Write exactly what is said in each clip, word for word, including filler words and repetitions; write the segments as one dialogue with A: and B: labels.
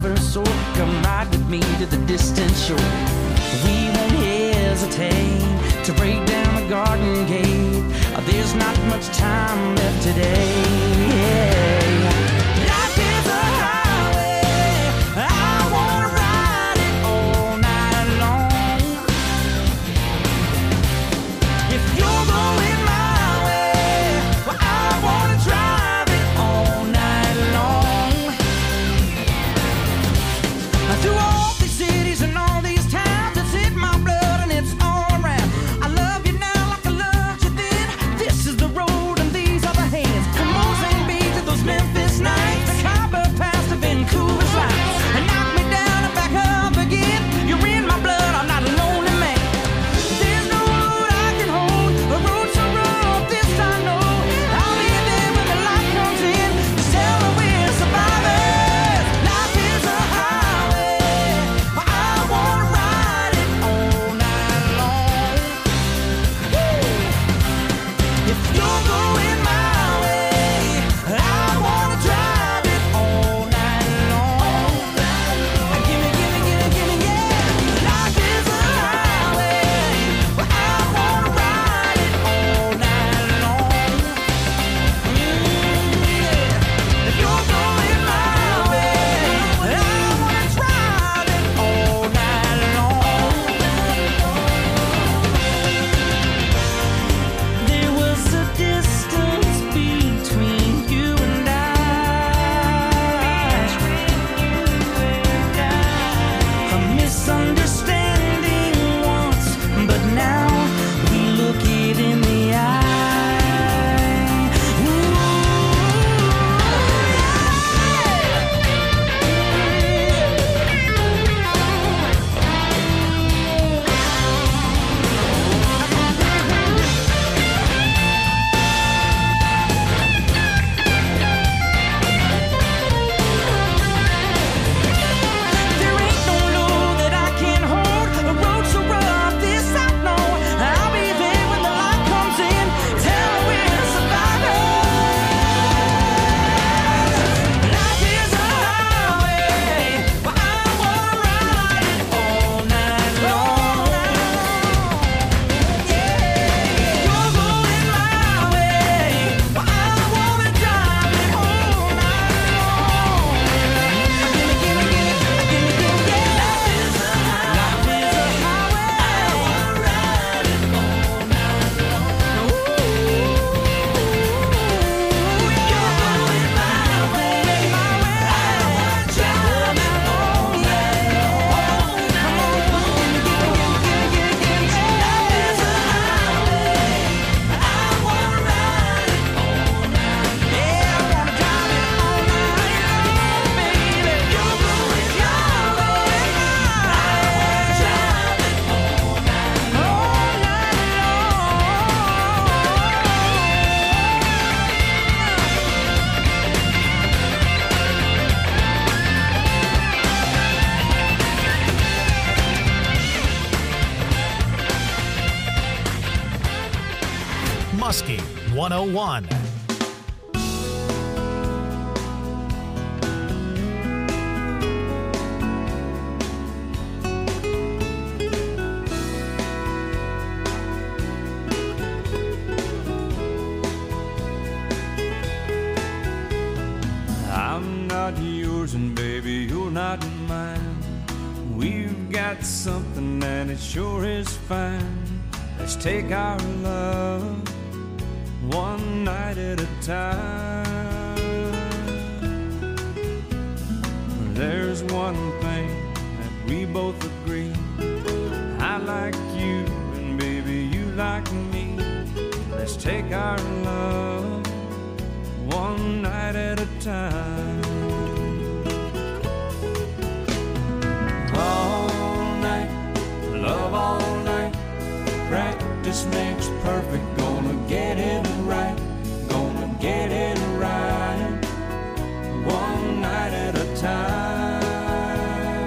A: So come ride with me to the distant shore. We won't hesitate to break down the garden gate. There's not much time left today. Life is a highway, I wanna ride it all night long. If you're going my way, well, I wanna drive it all night long. Through all these cities and all these towns, it's in my blood and it's all around. I love you now like I loved you then. This is the road and these are the hands. Come on, Saint Beach to those Memphis nights, the Copper Pass to Vancouver sights, and knock me down and back up again. You're in my blood, I'm not a lonely man. There's no road I can hold, a road so rough, this I know. I'll be there when the light comes in, to tell her we're survivors. Life is a highway, I wanna ride it all night long. Woo! If you're going my way, I wanna drive it all night long. Gimme, gimme, gimme, gimme, yeah. Life is a highway, I wanna ride it all night long. Mm, yeah. If you're going my way, I wanna drive it all night long. There was a distance between you and I. A misunderstanding once, but now we look it in the eye. Ooh, there ain't no load that I can't hold. A road so rough, this I know. I'll be there when the light comes in. Tell her we're survivors. Life is a highway, I wanna ride it all night long. Yeah, you're going my way, I wanna drive it all night long. Gimme, gimme, gimme, gimme, gimme, yeah. Life is a highway, I wanna ride it all night long. You're going my way, I wanna drive it all night long. Come on, gimme, gimme, gimme, gimme, gimme, gimme, yeah. Life is a highway, I wanna ride it all night. Yeah, I wanna drive it all night long, baby. You're going your way, I wanna drive it all night, all night
B: Muskie one oh one.
C: I'm not yours and baby, you're not mine. We've got something that it sure is fine. Let's take our love one night at a time. There's one thing that we both agree. I like you and baby you like me. Let's take our love one night at a time. All night, love all night. Practice makes perfect. Gonna get it right. Gonna get it right. One night at a time.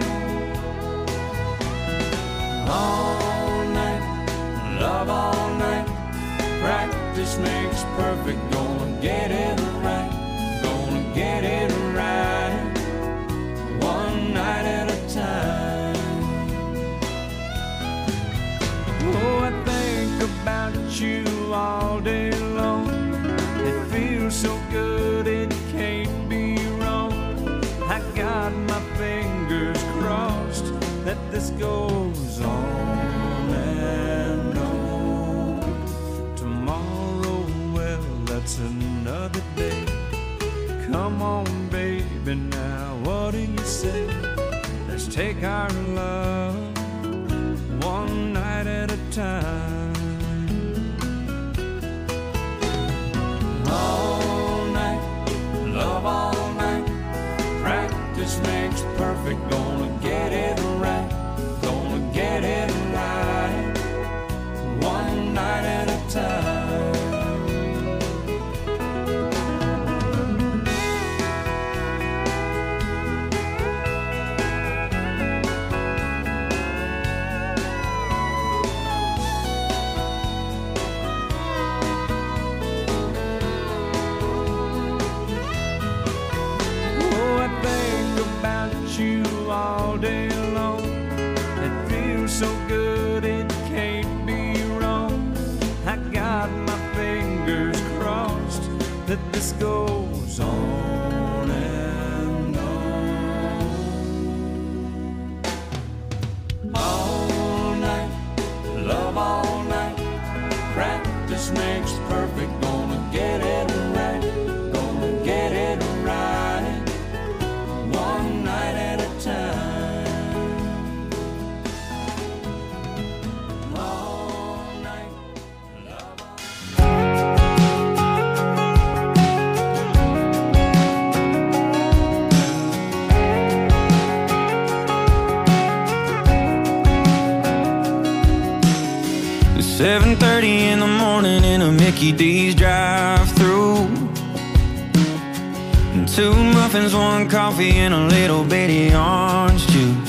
C: All night, love all night. Practice makes perfect. Gonna get it right. Gonna get it right. One my fingers crossed that this goes on and on. Tomorrow, well, that's another day. Come on, baby, now what do you say? Let's take our love one night at a time. All night, love all night. Practice makes perfect. Gonna get it right. Gonna get it right. One night at a time. All day long, it feels so good, it can't be wrong. I got my fingers crossed that this goes on and on. All night, love all night. Practice makes perfect. Gonna get it right. Gonna get it right. One night at a time. All night, love all
D: It's seven thirty in the morning in a Mickey D's drive-thru. Two muffins, one coffee, and a little bitty orange juice.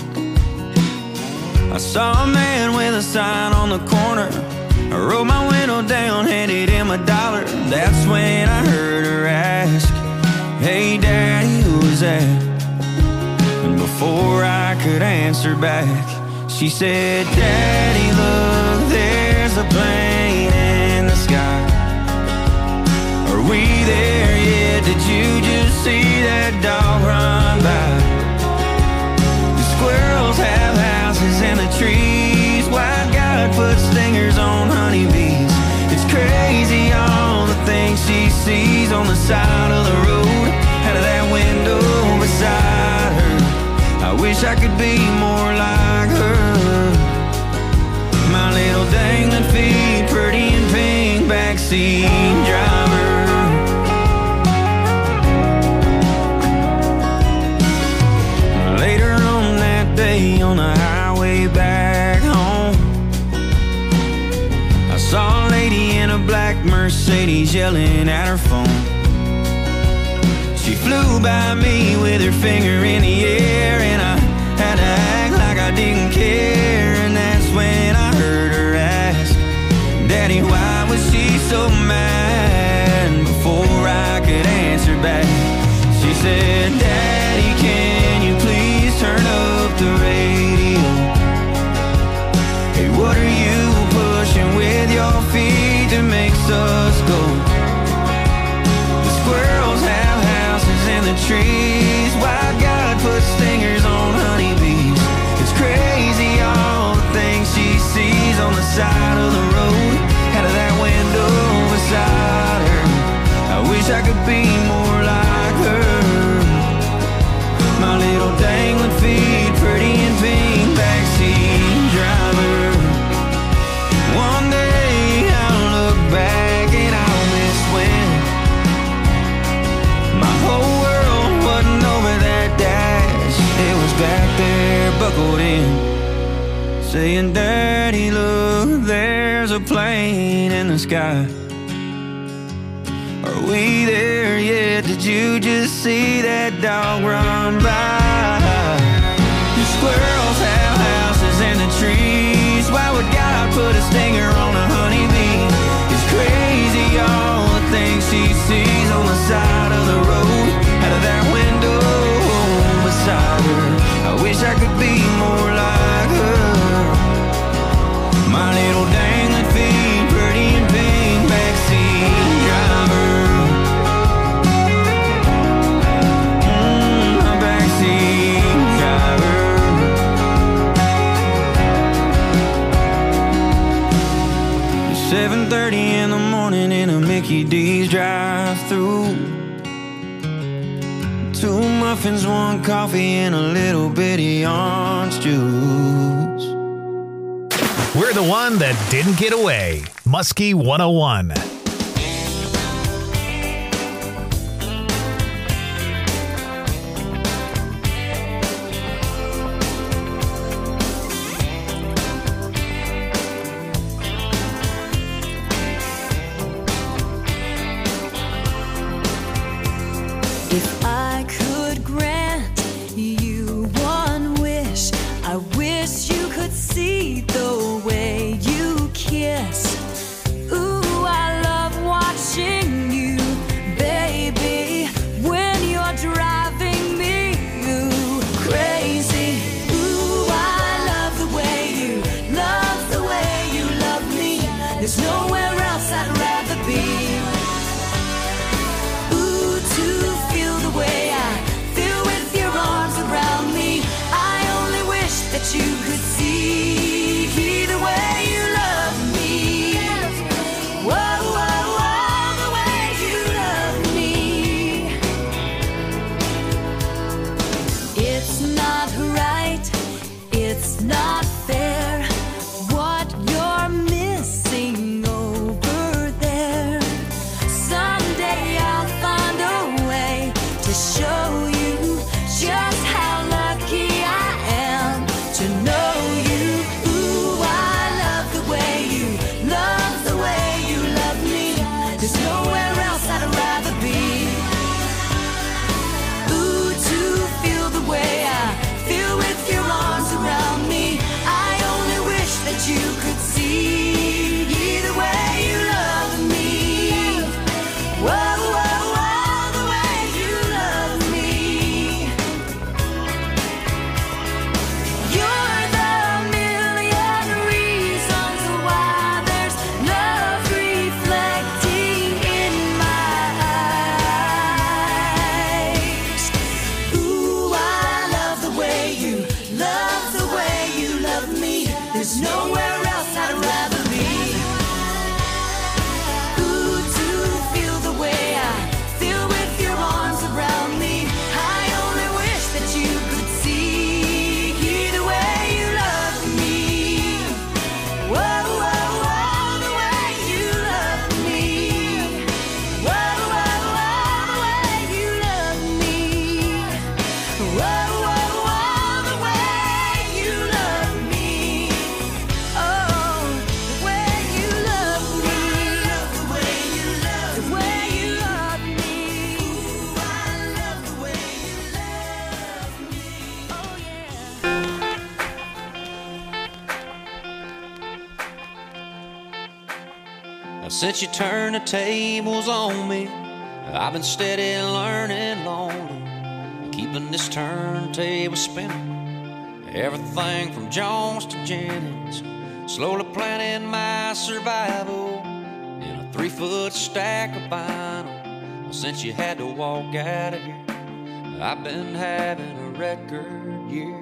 D: I saw a man with a sign on the corner. I rolled my window down, handed him a dollar. That's when I heard her ask, "Hey daddy, who was that?" And before I could answer back, she said, "Daddy, look, there's a plane in the sky. Are we there yet? Did you just see that dog run by? The squirrels have houses in the trees. White God put stingers on honeybees. It's crazy all the things she sees on the side of the road, out of that window beside her. I wish I could be more like her. My little dangling feet, pretty and pink, backseat driver." Later on that day on the highway back home, I saw a lady in a black Mercedes yelling at her phone. She flew by me with her finger in the air, and I had to act like I didn't care. And that's when I heard her ask, "Daddy, why was she so mad?" And before I could answer back, she said, "Daddy, can you please turn up the radio? Hey, what are you pushing with your feet that makes us go? The squirrels have houses in the trees. Why God put stingers on honeybees? It's crazy all the things she sees on the side of the road, out of that window beside her. I wish I could be more like her. My little dangling feet, pretty and pink, backseat driver. One day I'll look back and I'll miss when my whole world wasn't over that dash. It was back there, buckled in, saying, "Daddy, look, there's a plane in the sky. Are we there yet? Did you just see that dog run by? The squirrels have houses in the trees. Why would God put a stinger on a honeybee? It's crazy all the things she sees on the side of the road, out of that window beside her. I wish I could be more like her. My little dangling feet, pretty and pink, backseat driver. Mm, my backseat muffins, one coffee, and a little bitty orange juice.
B: We're the one that didn't get away. Muskie one oh one.
E: If I could grant you one wish, I wish you could see the way you kiss. Ooh, I love watching you, baby, when you're driving me ooh, crazy. Ooh, I love the way you, love the way you love me. There's nowhere else I'd rather be. That you could see the way you love me. Whoa, whoa, whoa, the way you love me. It's not right, it's not fair, what you're missing over there. Someday I'll find a way to show you just how lucky I am to know you. Ooh, I love the way you, love the way you love me. There's nowhere else I'd rather be. Ooh, to feel the way I feel with your arms around me. I only wish that you could see the way you love me. Whoa, whoa, whoa, the way you love me. You're the million reasons why there's love reflecting in my eyes. Ooh, I love the way you, love the way you love me. There's nowhere else I'd rather be. Ooh, to feel the way I feel with your arms around me. I only wish that you could see the way you love me. Whoa, whoa, whoa, the way you love me. Whoa, whoa, whoa, the way you love me. Whoa, whoa, whoa, the way you love me. Oh, the way you love me. The way you love me. The way you love me. Ooh, I love the way you love me. Oh, yeah.
F: Now, since you turned the tables on me, I've been steady learning lonely, keeping this turntable spinning. Everything from Jones to Jennings, slowly planning my survival in a three-foot stack of vinyl. Since you had to walk out of here, I've been having a record year.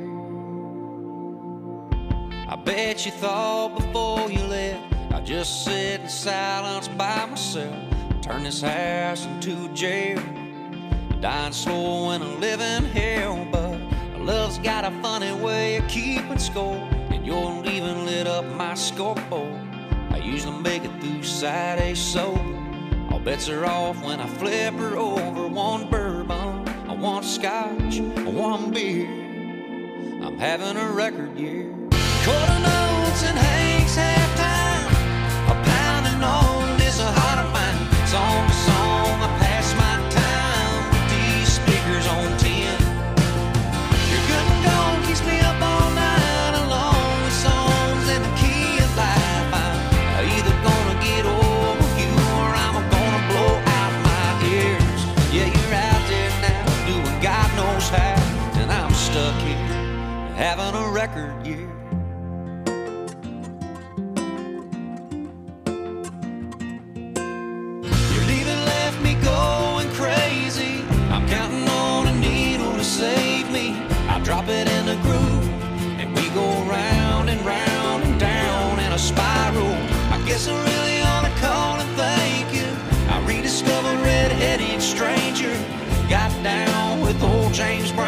F: I bet you thought before you left I'd just sit in silence by myself, turn this house into a jail, dying slow in a living hell. But love's got a funny way of keeping score, and your leaving lit up my scoreboard. I usually make it through Saturday sober. All bets are off when I flip her over. One bourbon, I want scotch, one beer. I'm having a record year. Quarter notes and Hank's halftime, a pounding on this heart of mine. Song to song, I pass my time with these speakers on ten. Your good and gone keeps me up all night along with songs in the key of life. I'm either gonna get over you or I'm gonna blow out my ears. Yeah, you're out there now doing God knows how, and I'm stuck here having a record year. Your leaving left me going crazy. I'm counting on a needle to save me. I drop it in the groove and we go round and round and down in a spiral. I guess I really ought to call and thank you. I rediscovered Red-Headed Stranger, got down with old James Brown.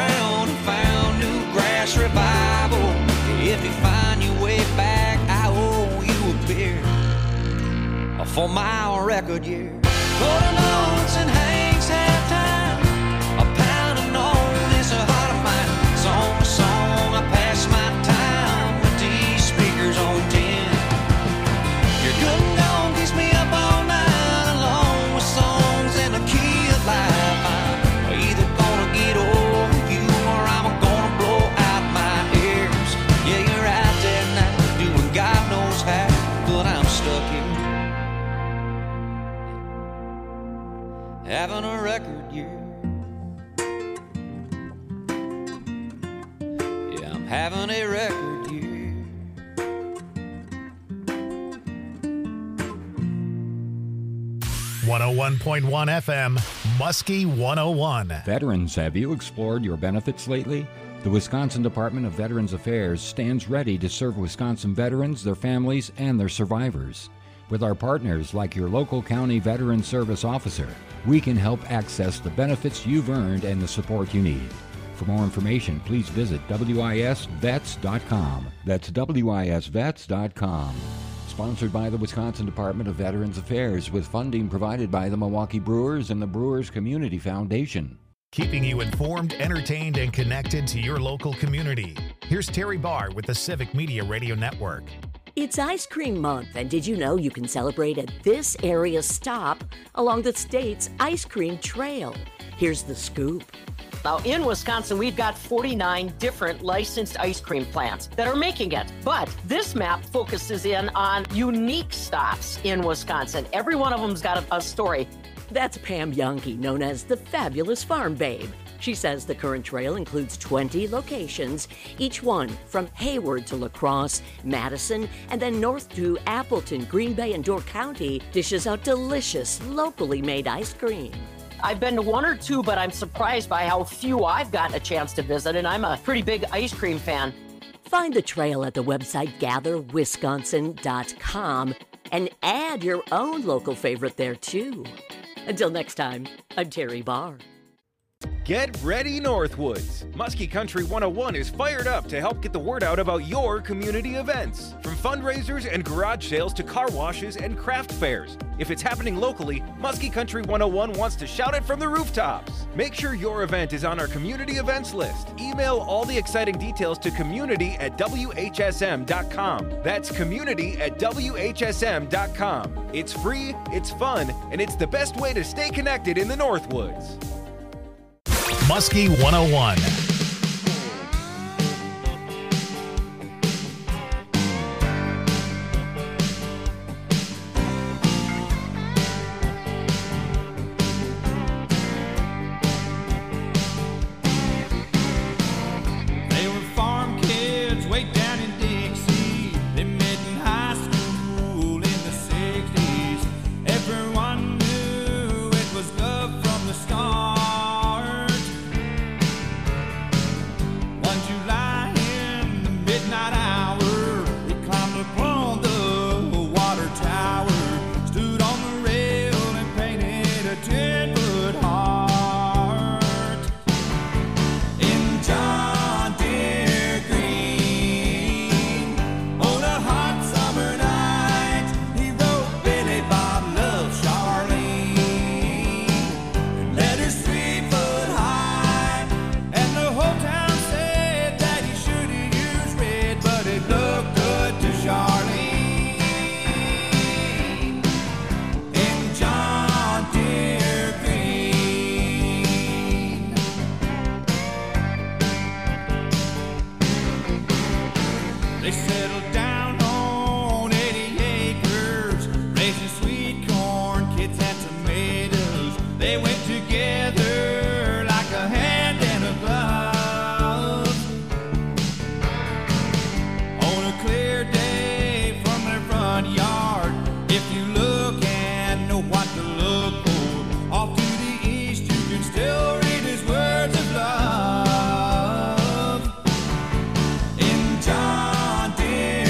F: bluegrass revival. If you find your way back, I owe you a beer for my record year. Golden notes and Hank's halftime, a pound of note is a hard to find. Song to song, I pass my time with these speakers on ten. Your good and gone keeps me up all night, along with songs in the key of life. I'm either gonna get over you or I'm gonna blow out my ears. Yeah, you're out there now, doing God knows how, but I'm stuck here having a record year. Yeah, I'm having a record year.
B: one oh one point one F M, Muskie one oh one.
G: Veterans, have you explored your benefits lately? The Wisconsin Department of Veterans Affairs stands ready to serve Wisconsin veterans, their families, and their survivors. With our partners like your local county veteran service officer, we can help access the benefits you've earned and the support you need. For more information, please visit W I S vets dot com. That's W I S vets dot com. Sponsored by the Wisconsin Department of Veterans Affairs with funding provided by the Milwaukee Brewers and the Brewers Community Foundation.
B: Keeping you informed, entertained, and connected to your local community. Here's Terry Barr with the Civic Media Radio Network.
H: It's Ice Cream Month, and did you know you can celebrate at this area stop along the state's ice cream trail? Here's the scoop.
I: Now, in Wisconsin, we've got forty-nine different licensed ice cream plants that are making it. But this map focuses in on unique stops in Wisconsin. Every one of them's got a, a story.
H: That's Pam Youngke, known as the Fabulous Farm Babe. She says the current trail includes twenty locations, each one from Hayward to La Crosse, Madison, and then north to Appleton, Green Bay, and Door County dishes out delicious, locally made ice cream.
I: I've been to one or two, but I'm surprised by how few I've gotten a chance to visit, and I'm a pretty big ice cream fan.
H: Find the trail at the website gather wisconsin dot com and add your own local favorite there, too. Until next time, I'm Terry Barr.
J: Get ready, Northwoods! Muskie Country one oh one is fired up to help get the word out about your community events. From fundraisers and garage sales to car washes and craft fairs. If it's happening locally, Muskie Country one oh one wants to shout it from the rooftops. Make sure your event is on our community events list. Email all the exciting details to community at W H S M dot com. That's community at W H S M dot com. It's free, it's fun, and it's the best way to stay connected in the Northwoods.
B: Muskie one oh one.
C: They were farm kids way down in Dixie. They met in high school in the sixties. Everyone knew it was love from the start. John Deere.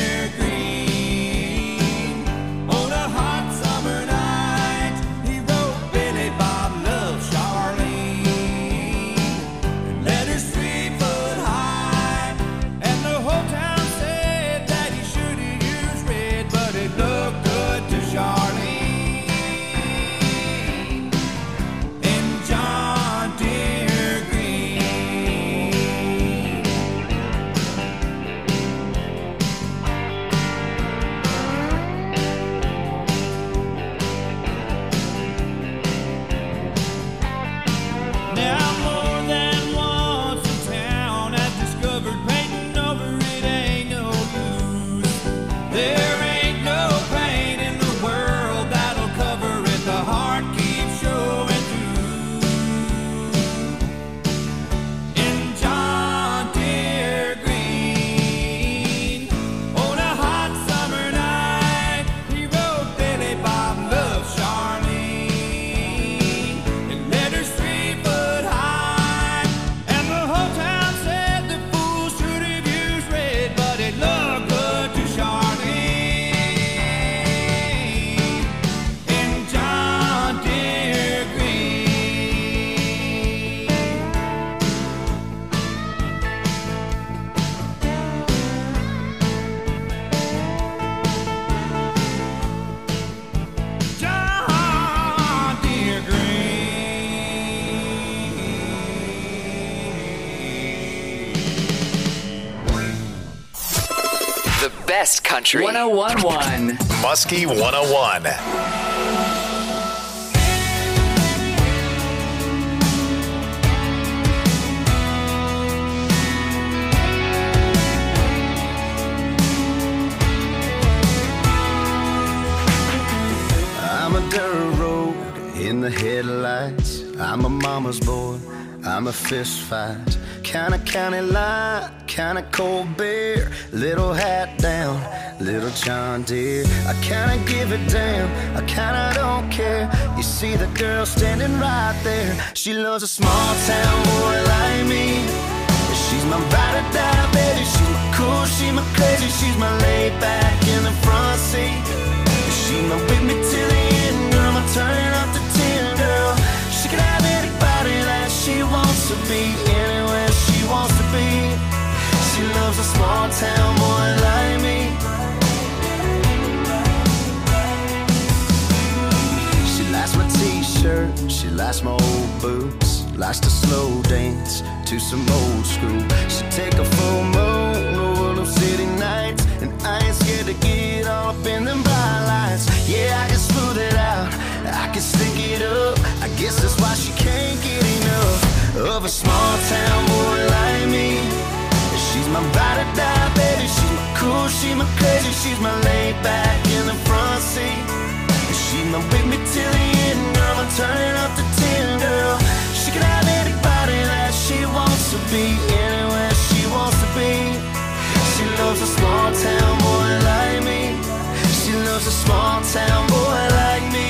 K: best country. one oh one point one.
B: Muskie one oh one.
L: I'm a dirt road in the headlights. I'm a mama's boy. I'm a fist fight. Kinda county line, kinda cold beer. Little hat down, little John Deere. I kinda give a damn, I kinda don't care. You see the girl standing right there. She loves a small town boy like me. She's my ride or die, baby. She's my cool, she's my crazy. She's my laid back in the front seat. She's my with me till the end, girl. I'm turning up to ten, girl. She can have anybody that she wants to be, anywhere she wants to be. She loves a small town boy like me. She likes my t-shirt, she likes my old boots, likes to slow dance to some old school. She take a full moon over them city nights, and I ain't scared to get all up in them bright lights. Yeah, I can smooth it out, I can stick it up. I guess that's why she can't get enough of a small town boy like me. She's my ride or die, baby. She's my cool, she's my crazy. She's my laid back in the front seat. She's my with me till the end, girl. I'm turning up to ten, girl. She can have anybody that she wants to be, anywhere she wants to be. She loves a small town boy like me. She loves a small town boy like me.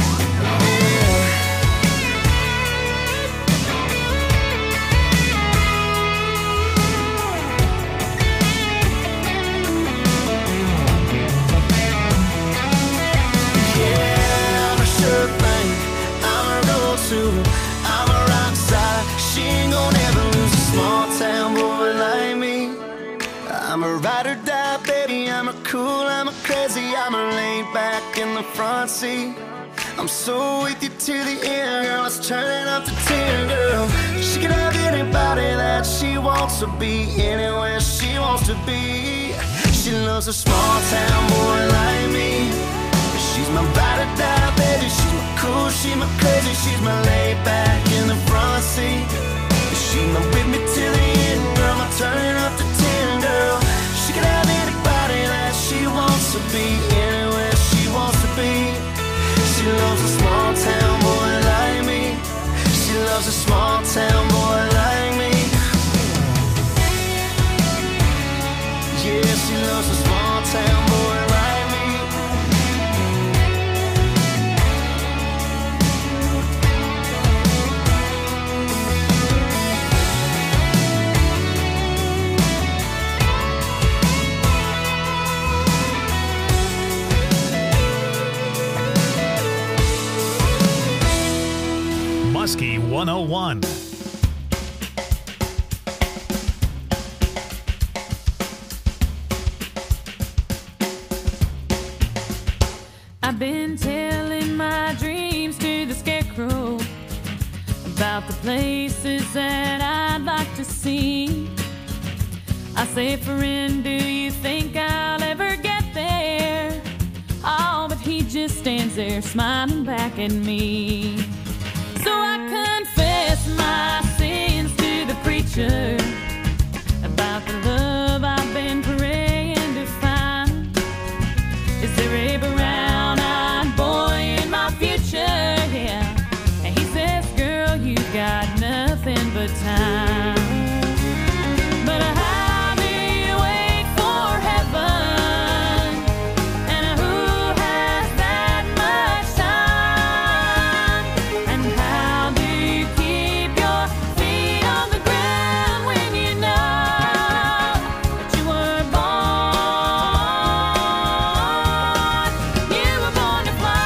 L: I'm a rock star. She ain't gonna ever lose a small town boy like me. I'm a ride or die, baby. I'm a cool, I'm a crazy. I'm a laid back in the front seat. I'm so with you to the end, girl. It's turning up to ten, girl. She can have anybody that she wants to be, anywhere she wants to be. She loves a small town boy like me. She's my ride or die, baby. She's my cool, she's my crazy. She's my laid back in the front seat. She's my with me till the end, girl. I'm turning up to ten, girl. She can have anybody that she wants to be, anywhere she wants to be. She loves a small town boy like me. She loves a small town boy like me. Yeah, she loves a small town boy like me.
B: Muskie one oh one.
M: I've been telling my dreams to the scarecrow about the places that I'd like to see. I say, friend, do you think I'll ever get there? Oh, but he just stands there smiling back at me. So I confess my sins to the preacher about the love I've been praying to find. Is there a brown-eyed boy in my future? Yeah. And he says, girl, you got nothing but time. But how do you wait for heaven? And who has that much time? And how do you keep your feet on the ground when you know that you were born? You were born to fly.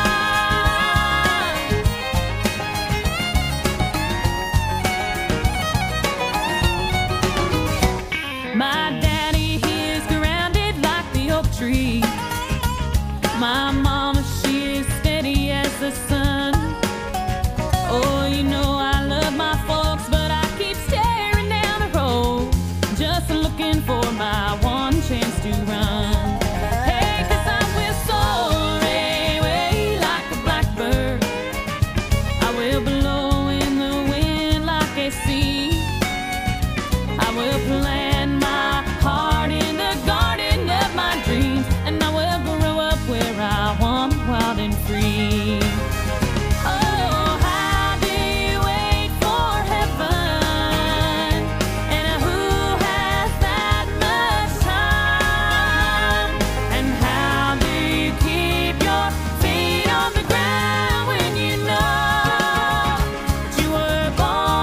M: My daddy, he is grounded like the oak tree. My mama, she is steady as the sun. Oh, you know I love my folks, but I keep staring down the road, just looking for my one chance to to run. Hey, 'cause I will soar away like a blackbird. I will blow in the wind like a sea. I will plant my heart in the garden of my dreams, and I will grow up where I want, wild and free. Oh, how do you wait for heaven? And who has that much time? And how do you keep your feet on the ground when you know that you were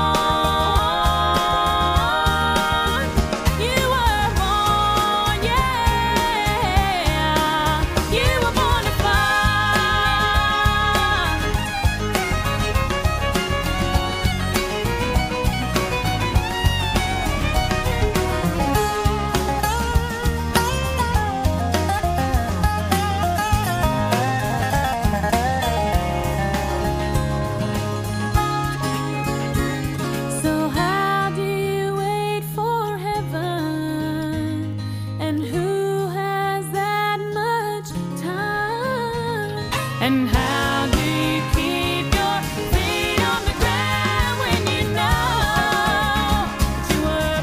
M: born? You were born, yeah. You were born to fly. So how do you wait for heaven? And who has that much time? And how do you keep your feet on the ground when you know that you were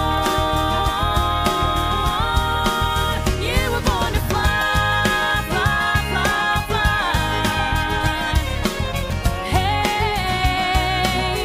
M: born? You were born to fly, fly, fly, fly. Hey.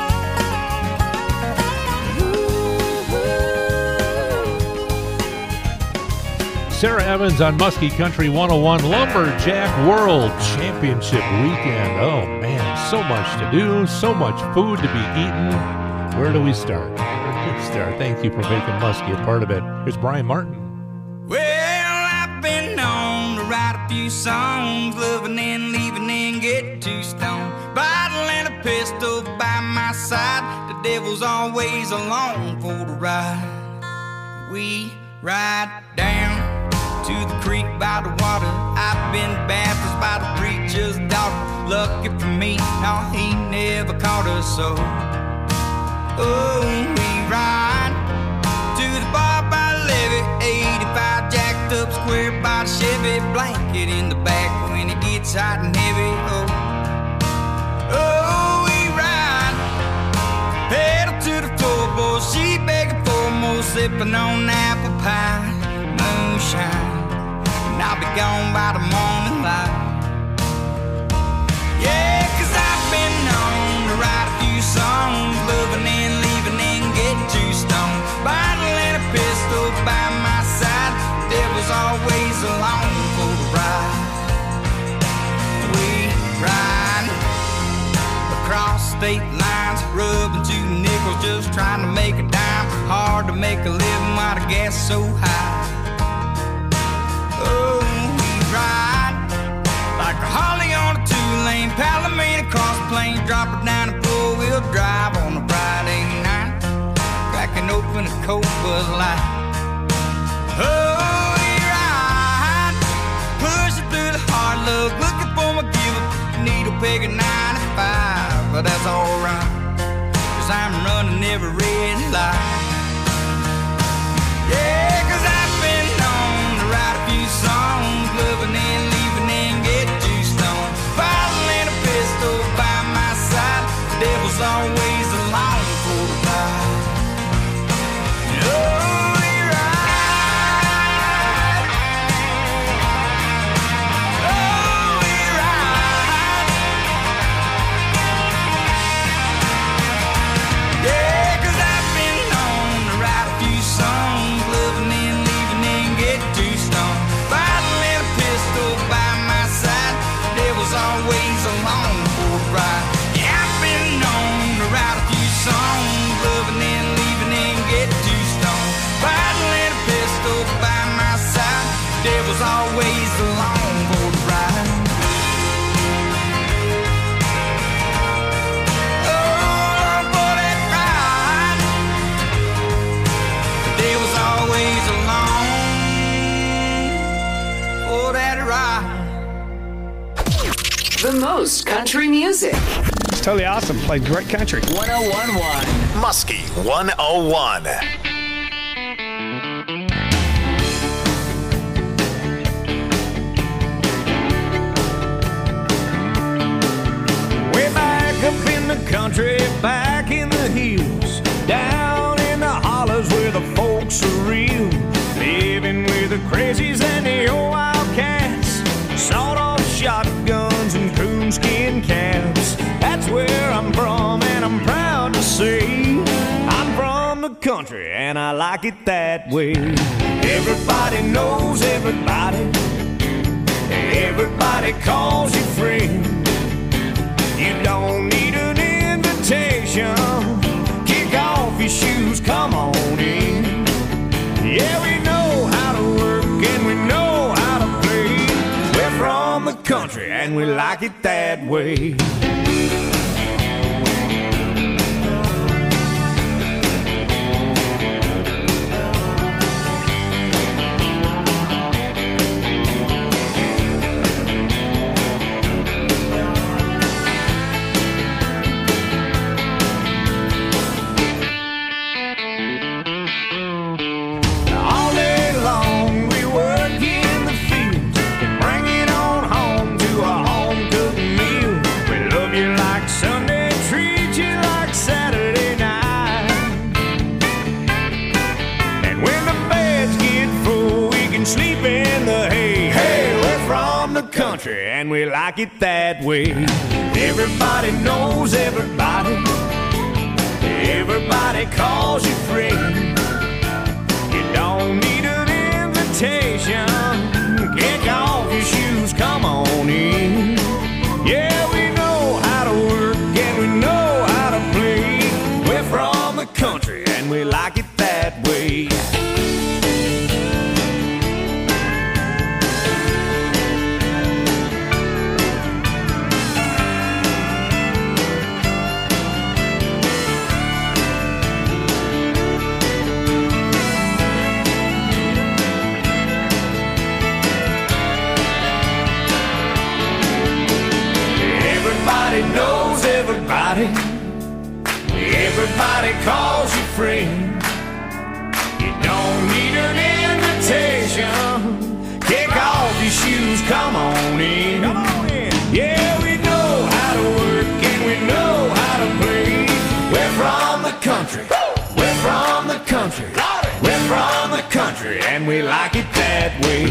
N: Sarah Evans on Muskie Country one oh one, Lumberjack World Championship Weekend. Oh man, so much to do, so much food to be eaten. Where do we start? Where do we start? Thank you for making Muskie a part of it. Here's Brian Martin.
D: Well, I've been known to write a few songs, loving and leaving and get too stoned. Bottle and a pistol by my side, the devil's always along for the ride. We ride down to the creek by the water. I've been baptized by the preacher's daughter. Lucky for me, no, he never caught us so. Oh, we ride to the bar by the levee, eighty-five jacked up square by the Chevy, blanket in the back when it gets hot and heavy. Oh, oh, we ride, pedal to the floorboard, she begging for more, sipping on apple pie, moonshine, and I'll be gone by the morning light. Yeah, 'cause I've been known to write a few songs, loving and leaving and get too stoned. Bottle and a pistol by my side, devil's always along for the ride. We ride across state lines, rubbing two nickels, just trying to make a dime. Hard to make a living while the gas is so high. Oh, we ride like a Harley on a two-lane Palomino cross plain, drop it down a four-wheel drive on a Friday night, cracking open a cold Bud Light. Oh, we ride, pushing through the hard luck, looking for my give-up, needle peg at ninety-five, but that's alright, 'cause I'm running every red light. Yeah, 'cause I've been known to write a few songs, loving and leaving and get too stoned. Bottle and a pistol by my side, the devil's always along for the ride. Oh, we ride. Oh, we ride. Yeah, 'cause I've been known to write a few songs, loving and leaving and get too stoned. Bottle and a pistol by my side, devil's always along for the ride. Yeah, I've been known to write a few songs, loving and leaving and get too stoned. Bottle and a pistol by my side, devil's always along for the ride. Oh, for that ride, the devil's always along for that ride.
K: The most country music.
O: It's totally awesome. Played great country.
K: one oh one point one.
B: Muskie one oh one.
L: country, and I like it that way. Everybody knows everybody. Everybody calls you friend. You don't need an invitation. Kick off your shoes, come on in. Yeah, we know how to work and we know how to play. We're from the country and we like it that way. And we like it that way. Everybody knows everybody. Everybody calls you friend. You don't need an invitation. Kick off your shoes, come on in. Yeah, we know how to work and we know how to play. We're from the country and we like it that way. Knows everybody. Everybody calls you friend. You don't need an invitation. Kick off your shoes, come on in. Come on in. Yeah, we know how to work and we know how to play. We're from the country. We're from the country. We're from the country and we like it that way.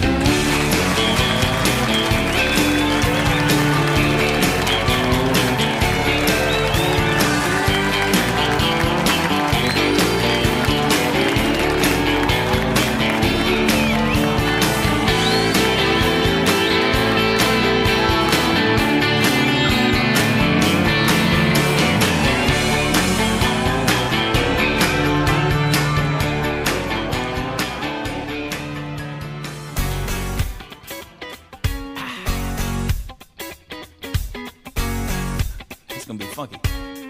D: Gonna be funky.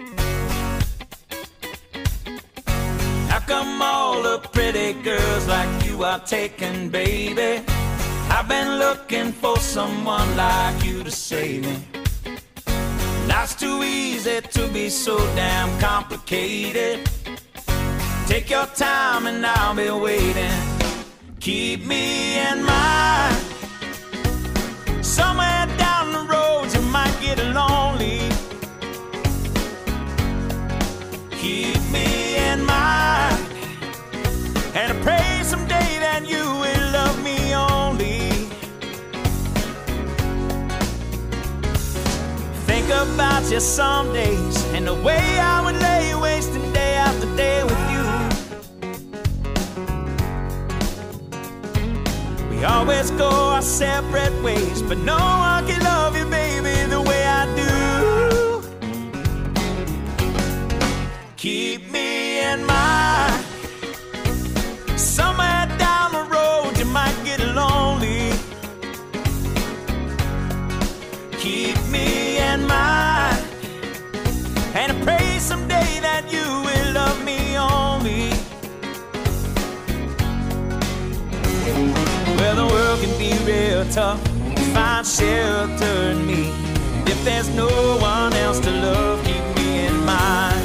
D: How come all the pretty girls like you are taken, baby? I've been looking for someone like you to save me. Life's too easy to be so damn complicated. Take your time and I'll be waiting. Keep me in mind. Somewhere down the road you might get lonely. Keep me in mind, and I pray someday that you will love me only. Think about you some days, and the way I would lay wasting day after day with you. We always go our separate ways, but no one can love you, baby, the way I do. Keep me in mind. Somewhere down the road you might get lonely. Keep me in mind, and I pray someday that you will love me only. Well, the world can be real tough. Find shelter in me. If there's no one else to love, keep me in mind.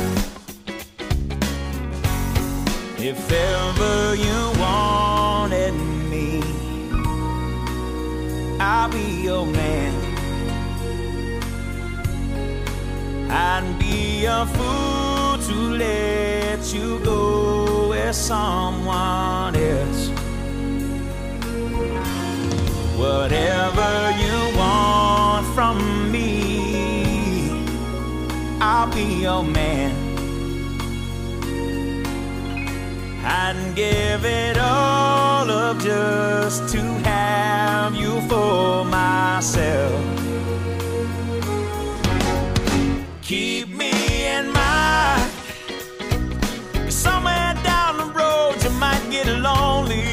D: If ever you wanted me, I'll be your man. I'd be a fool to let you go with someone else. Whatever you want from me, I'll be your man. I'd give it all up just to have you for myself. Keep me in mind, 'cause somewhere down the road you might get lonely.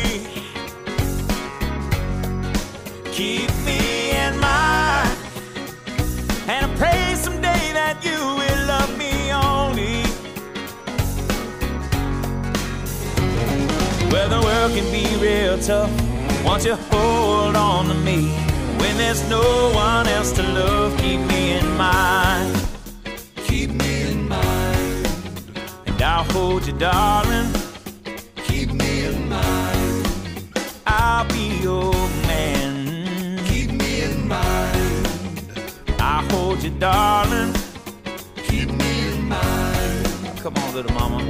D: Keep me in mind, and I pray someday that you will love me only. Well, the world can be real tough once you hold on to me. When there's no one else to love, keep me in mind. Keep me in mind, and I'll hold you, darling. Keep me in mind, I'll be your man. Keep me in mind, I'll hold you, darling. Keep me in mind. Come on, little mama.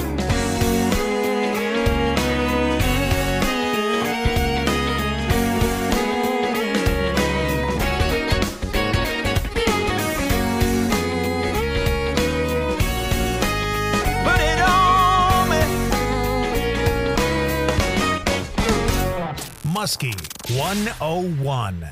B: Muskie one oh one.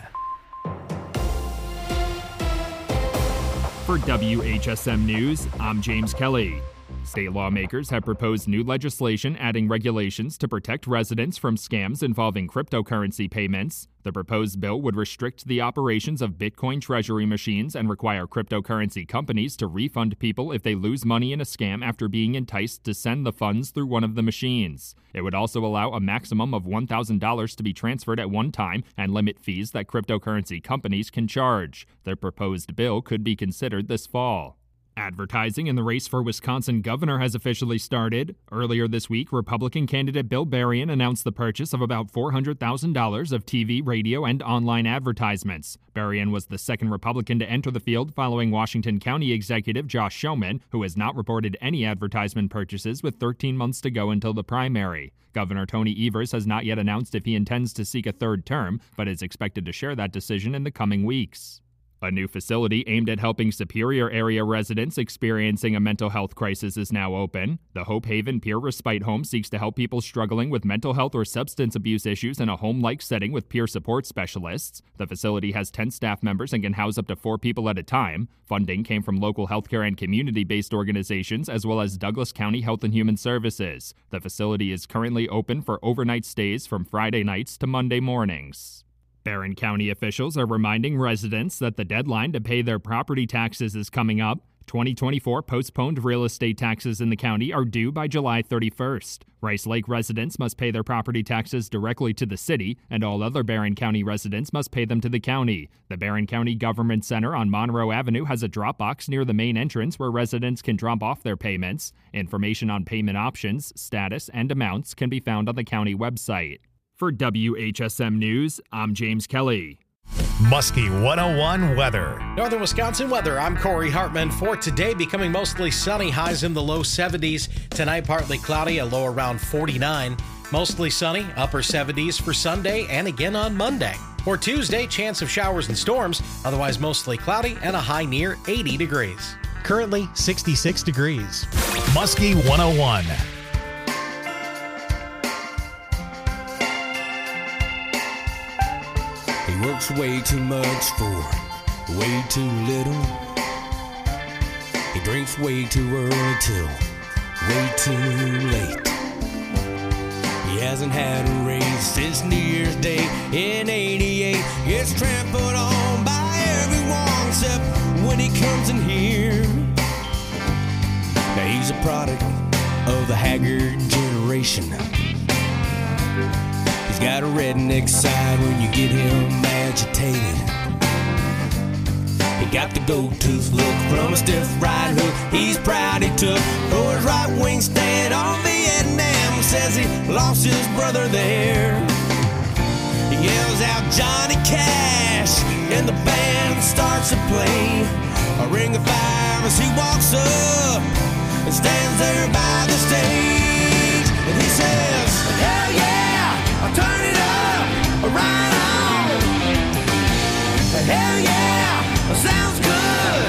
P: For W H S M News, I'm James Kelly. State lawmakers have proposed new legislation adding regulations to protect residents from scams involving cryptocurrency payments. The proposed bill would restrict the operations of Bitcoin treasury machines and require cryptocurrency companies to refund people if they lose money in a scam after being enticed to send the funds through one of the machines. It would also allow a maximum of one thousand dollars to be transferred at one time and limit fees that cryptocurrency companies can charge. The proposed bill could be considered this fall. Advertising in the race for Wisconsin governor has officially started. Earlier this week, Republican candidate Bill Berrien announced the purchase of about four hundred thousand dollars of T V, radio, and online advertisements. Berrien was the second Republican to enter the field following Washington County Executive Josh Schoeman, who has not reported any advertisement purchases with thirteen months to go until the primary. Governor Tony Evers has not yet announced if he intends to seek a third term, but is expected to share that decision in the coming weeks. A new facility aimed at helping Superior area residents experiencing a mental health crisis is now open. The Hope Haven Peer Respite Home seeks to help people struggling with mental health or substance abuse issues in a home-like setting with peer support specialists. The facility has ten staff members and can house up to four people at a time. Funding came from local healthcare and community-based organizations as well as Douglas County Health and Human Services. The facility is currently open for overnight stays from Friday nights to Monday mornings. Barron County officials are reminding residents that the deadline to pay their property taxes is coming up. twenty twenty-four postponed real estate taxes in the county are due by July thirty-first. Rice Lake residents must pay their property taxes directly to the city, and all other Barron County residents must pay them to the county. The Barron County Government Center on Monroe Avenue has a drop box near the main entrance where residents can drop off their payments. Information on payment options, status, and amounts can be found on the county website. For W H S M News, I'm James Kelly.
B: Muskie one oh one weather.
Q: Northern Wisconsin weather. I'm Corey Hartman. For today, becoming mostly sunny, highs in the low seventies. Tonight, partly cloudy, a low around forty-nine. Mostly sunny, upper seventies for Sunday and again on Monday. For Tuesday, chance of showers and storms, otherwise mostly cloudy and a high near eighty degrees.
R: Currently sixty-six degrees.
B: Muskie one oh one.
S: He works way too much for way too little. He drinks way too early till way too late. He hasn't had a raise since New Year's Day in eighty-eight. Gets trampled on by everyone except when he comes in here. Now he's a product of the haggard generation. He's got a redneck side when you get him agitated. He got the gold-tooth look from a stiff right hook he's proud he took. For his right wing stand on Vietnam, says he lost his brother there. He yells out Johnny Cash and the band starts to play a ring of fire as he walks up and stands there by the stage. And he says, hell yeah! Turn it up, right on. Hell yeah, sounds good.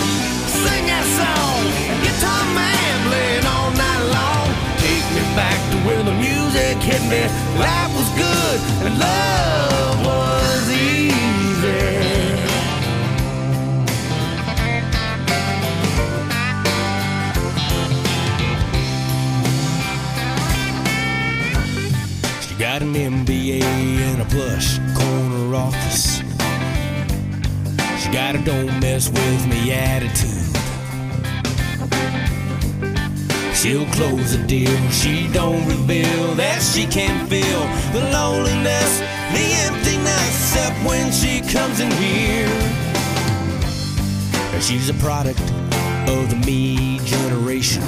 S: Sing that song, guitar man playing all night long. Take me back to music hit me, life was good and love was easy. She got an M B A and a plush corner office. She got a don't mess with me attitude. She'll close the deal, she don't reveal that she can feel the loneliness, the emptiness, except when she comes in here. She's a product of the me generation.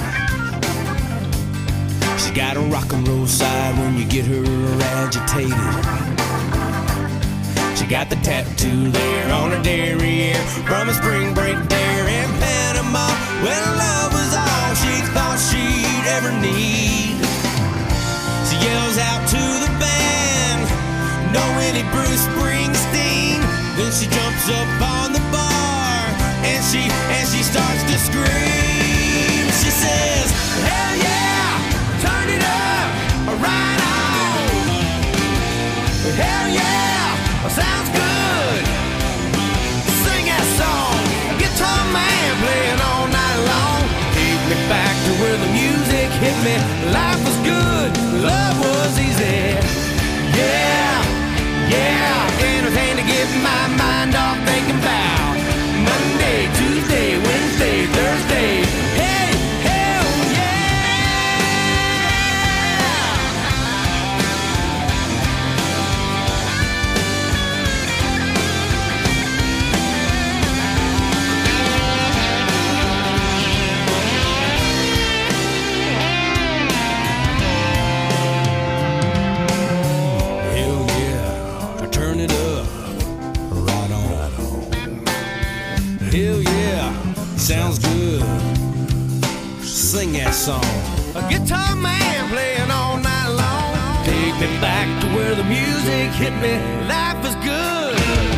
S: She's got a rock and roll side when you get her agitated. She got the tattoo there on her derriere from a spring break there in Panama when love was all she thought she'd ever need. She yells out to the band, "No any Bruce Springsteen." Then she jumps up on the bar and she and she starts to scream. She says, "Hell yeah, turn it up, right on. Hell yeah, sounds good. Sing that song, guitar man playing all night long. Take me back to where the music hit me. Life was good, love was easy. Yeah, yeah, anything to get my mind off thinking about Monday, Tuesday, Wednesday, Thursday. Hey, hell sounds good. Sing that song. A guitar man playing all night long. Take me back to where the music hit me. Life is good.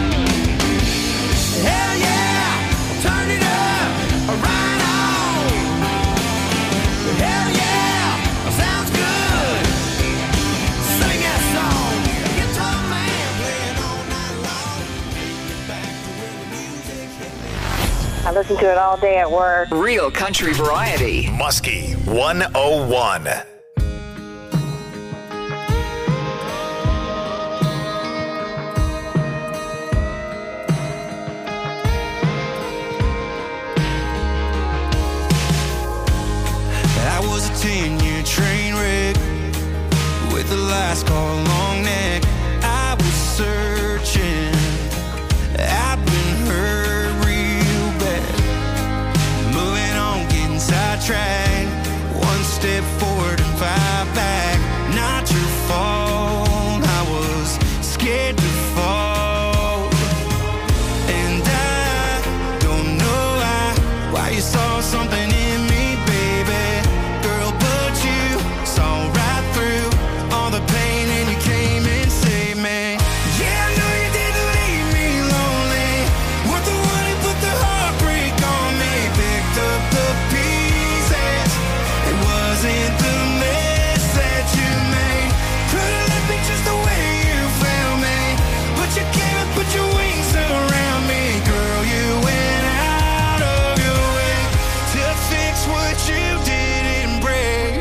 S: Hell yeah, turn it up, right on. Hell yeah, sounds good. Sing that song. A guitar man playing all night long. Take me back to where the music hit me.
T: I listen to it all day at work.
K: Real country variety.
B: Muskie one oh one.
D: I was a ten-year train wreck with the last call long neck. I was searching. I've been hurt real bad. Moving on, getting sidetracked. One step forward and five back. Not your fault. I was scared to fall. And I don't know why, why you saw something in me, baby. Girl, but you saw right through all the pain and you came and saved me. Yeah, I know you didn't leave me lonely. Weren't the one who put the heartbreak on me. Picked up the pieces. It wasn't the mess that you made. Could've left me just the way you found me. But you came and put your wings around me. Girl, you went out of your way to fix what you didn't break.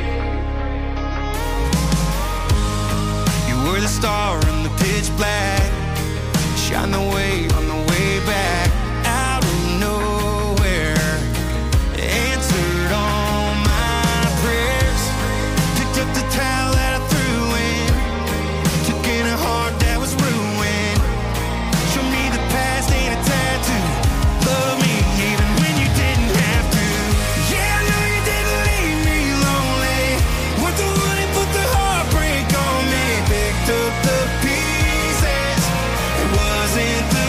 D: You were the star in the pitch black. Shine the way on the way back. Out of nowhere, answered all my prayers. Picked up the towel that I threw in. Took in a heart that was ruined. Show me the past ain't a tattoo. Love me even when you didn't have to. Yeah, I know you didn't leave me lonely. Weren't the one who put the heartbreak on me. Picked up the pieces. It wasn't the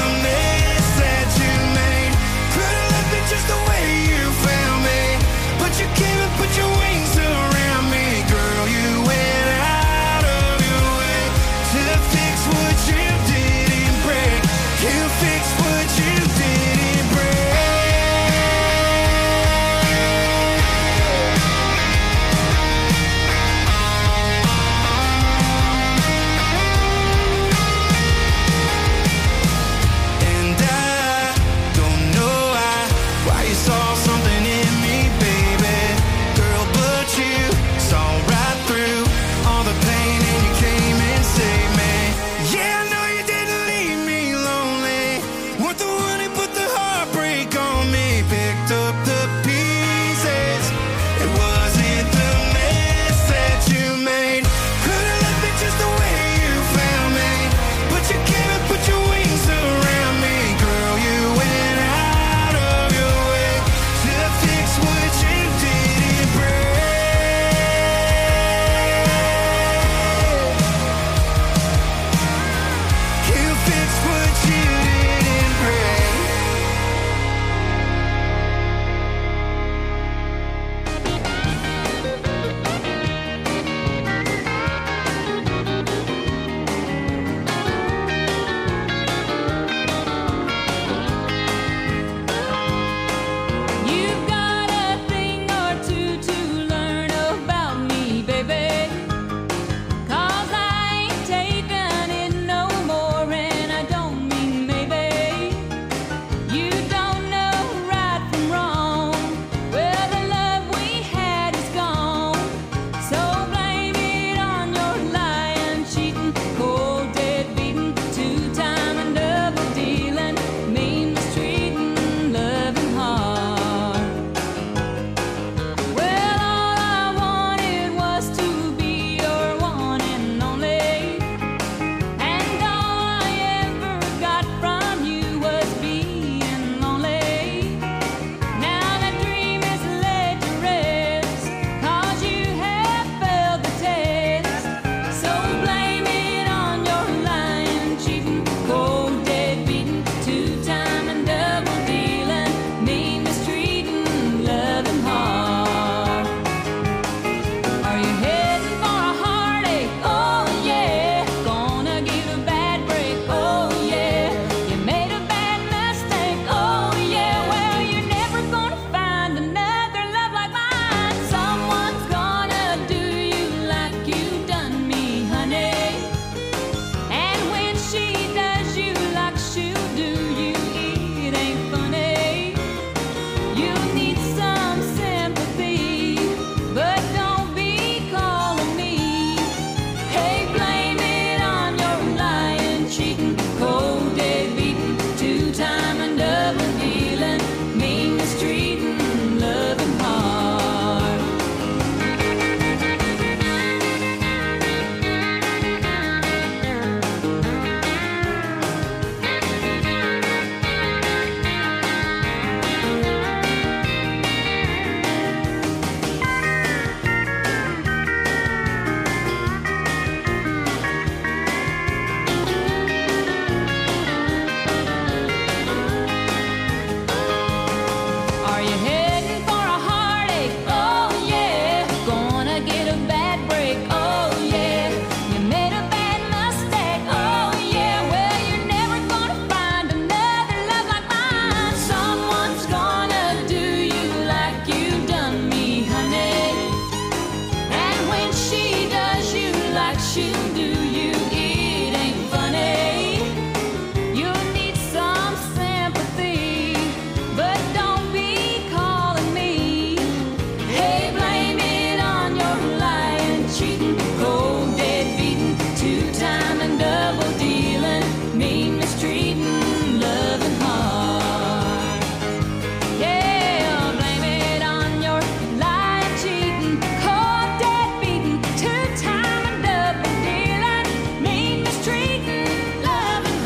M: she'll do you. It ain't funny. You need some sympathy, but don't be calling me. Hey, blame it on your lying, cheating, cold, dead beating, two-time and double dealing, mean mistreating, loving hard. Yeah, blame it on your lying, cheating, cold, dead beating, two-time and double dealing, mean mistreating, loving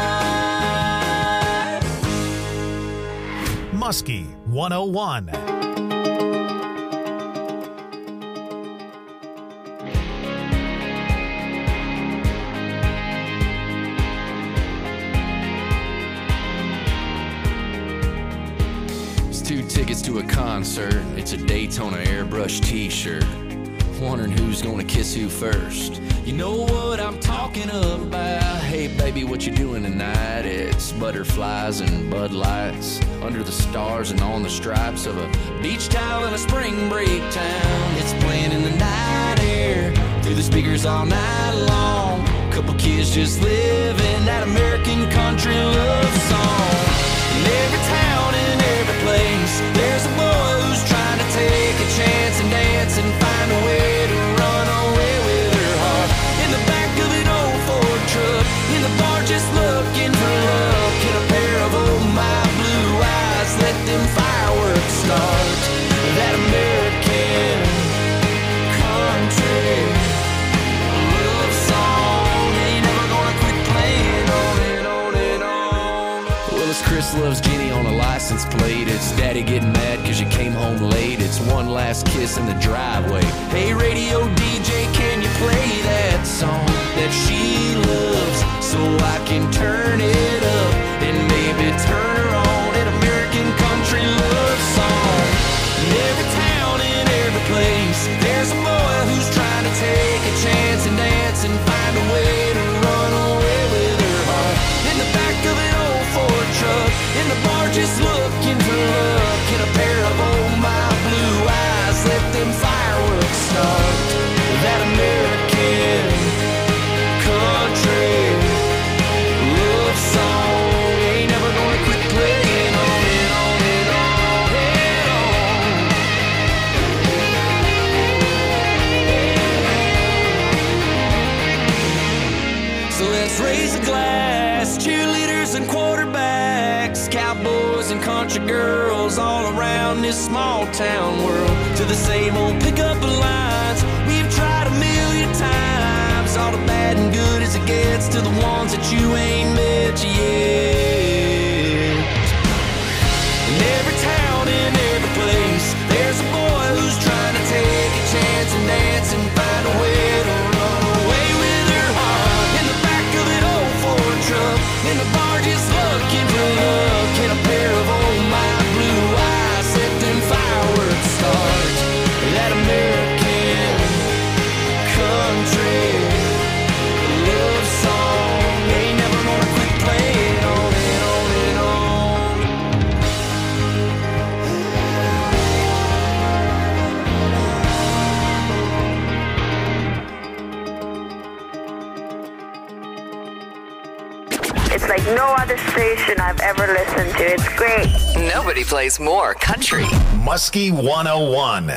M: hard.
B: Muskie one oh one.
U: It's two tickets to a concert. It's a Daytona airbrush t-shirt. Wondering who's gonna kiss who first. You know what I'm talking about. Hey baby, what you doing tonight? It's butterflies and Bud Lights under the stars and on the stripes of a beach towel in a spring break town. It's playing in the night air through the speakers all night long. Couple kids just living that American country love song. In every town, in every place, there's a boy who's trying to take a chance and dance and find a way to run away with her heart. In the back of an old Ford truck, in the bar just looking for love. Get a pair of oh my blue eyes, let them fireworks start. That American country love song ain't never gonna quit playing on and on and on. Well, it's Chris loves Jenny on a license plate. It's daddy getting mad cause you came home late. It's one last kiss in the driveway. Hey radio D J, can you play that song that she loves so I can turn it up and maybe turn her on? An American country love song. In every town, in every place, there's a boy who's trying to take a chance and dance and find a way to run away with her heart. In the back of an old Ford truck, in the bar just looking for love. Get a pair of oh my blue eyes, let them fireworks start. That American country love song ain't never gonna quit playing on and on and on and on. So let's raise a glass, cheerleaders and quarterbacks, cowboys and country girls all around this small town world. To the same old pickup lines we've tried a million times. All the bad and good as it gets to the ones that you ain't met yet. In every town, in every place, there's a boy who's trying to take a chance and dance and find a way to run away with her heart. In the back of an old Ford truck, in the bar just looking for love. Get a pair of oh my blue eyes, let them fireworks start. That American country love song ain't never gonna quit playing on and on and on.
T: It's like no other station I've ever listened to. It's great.
K: Nobody plays more country.
B: Muskie one oh one.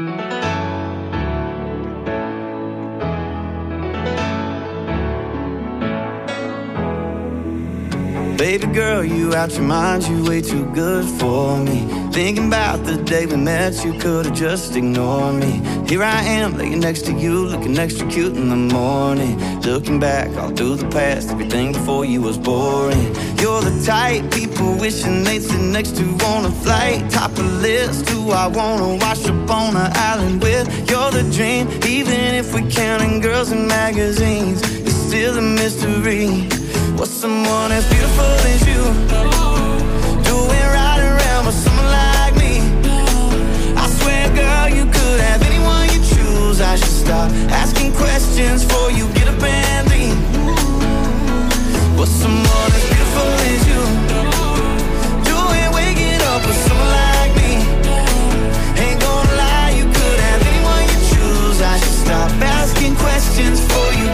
L: Baby girl, you out your mind, you way too good for me. Thinking about the day we met, you could've just ignored me. Here I am, laying next to you, looking extra cute in the morning. Looking back all through the past, everything before you was boring. You're the type people wishing they'd sit next to on a flight. Top of the list, who I wanna wash up on an island with. You're the dream, even if we're counting girls in magazines. It's still a mystery. What's someone as beautiful as you doing right around with someone like me? I swear, girl, you could have anyone you choose. I should stop asking questions before you get up and leave. What's someone as beautiful as you doing waking up with someone like me? Ain't gonna lie, you could have anyone you choose. I should stop asking questions before you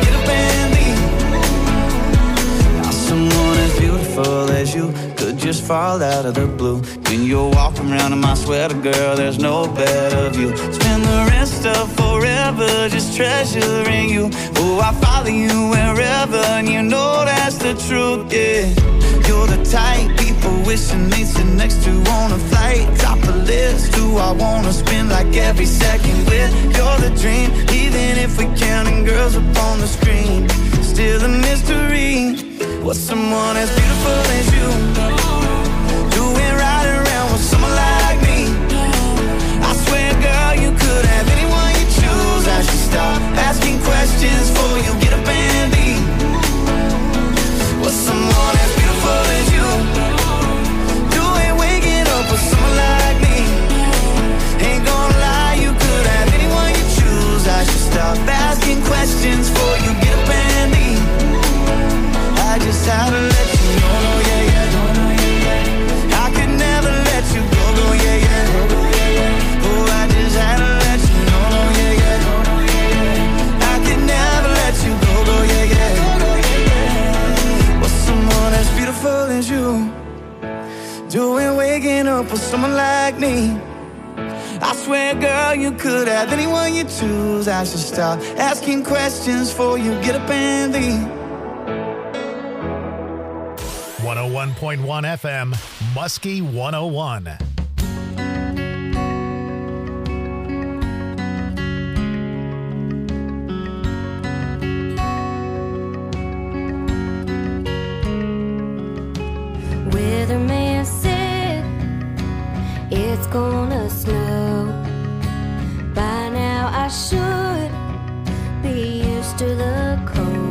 D: just fall out of the blue. When you're walking around in my sweater, girl, there's no better view. Spend the rest of forever just treasuring you. Oh, I follow you wherever, and you know that's the truth, yeah. You're the type people wishing they'd sit next to on a flight. Top of the list, who I wanna spend like every second with. You're the dream, even if we counting girls up on the screen. Still a mystery, what's someone as beautiful as you doing right around with someone like me? I swear, girl, you could have anyone you choose. I should stop asking questions before you get up and leave. What's someone as beautiful as you doing waking up with someone like me? Ain't gonna lie, you could have anyone you choose. I should stop asking questions before you get up and leave. I just had to let you know, no, yeah, yeah, no, no, yeah, yeah. I could never let you go, go, yeah, yeah, go, go, yeah, yeah. Oh, I just had to let you know, no, yeah, yeah, no, no, yeah, yeah. I could never let you go, go, yeah, yeah, go, go, yeah, yeah. What's someone as beautiful as you doing waking up with someone like me? I swear, girl, you could have anyone you choose. I should stop asking questions before you get up and leave.
B: one oh one point one F M, Muskie one oh one.
A: Weatherman said it's gonna snow. By now I should be used to the cold.